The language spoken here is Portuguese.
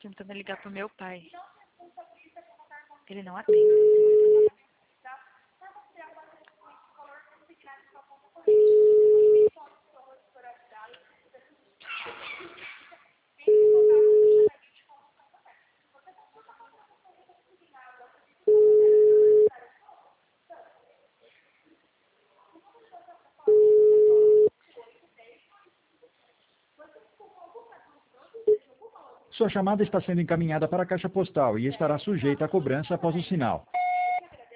tentando ligar pro meu pai. Ele não atende. Sua chamada está sendo encaminhada para a caixa postal e estará sujeita a cobrança após o sinal.